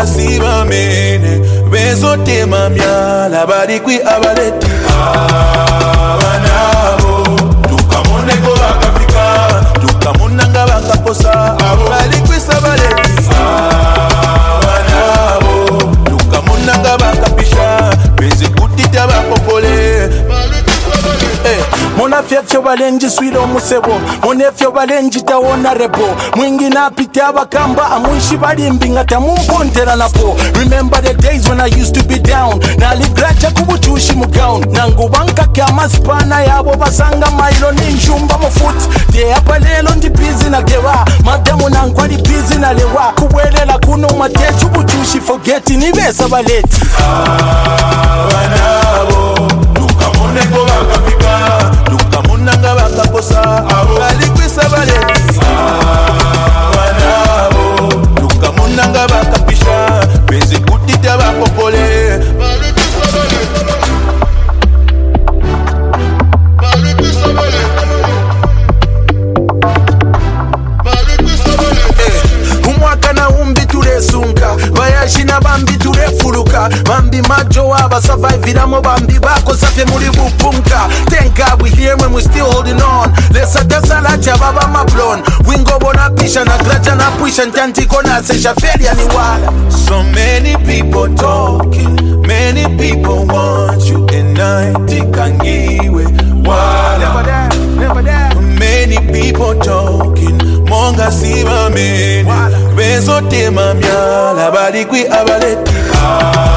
siba mene bezotema myala bali kwi abaleti abanabo tukamoneko bakafika tukamonanga bakakosa bali kwi sabaleti abanabo tukamonanga bakapisha bezikutita bakokole Mona fefyo balenji swilo musebo Monefyo balenji tawona rebo Mwingi na piti abakamba Amwishi balimbi ngata mumpontera napo Remember the days when I used to be down Naligracha kubuchushi mugown Nangubanka kya maspana yabo basanga mailo ninjumba mufuti Te hapa lelo ndi busy na gewa Madamu nangwali busy na lewa Kuwelela kuno matechu buchushi forgeti Nibesa baleti abanabo tukamoneko bakafika tukamonanga bakakosa bali kwi sabaleti abanabo tukamonanga bakapisha bezikutita bakokole umwaka na umbi tulesunka bayashina bambi tulefuluka bambi majo waba surviviramo bambi bako safe muri bupunka thank God we here when we still holding on lesa dasalacha baba mablon wingo bona pisha na gracha na pisha ntantiko na sesha feria ni wala. So many people talking, many people want you and I tikangiwe wala. Many people talking, monga siba mene bezotema myala bali kwi abaleti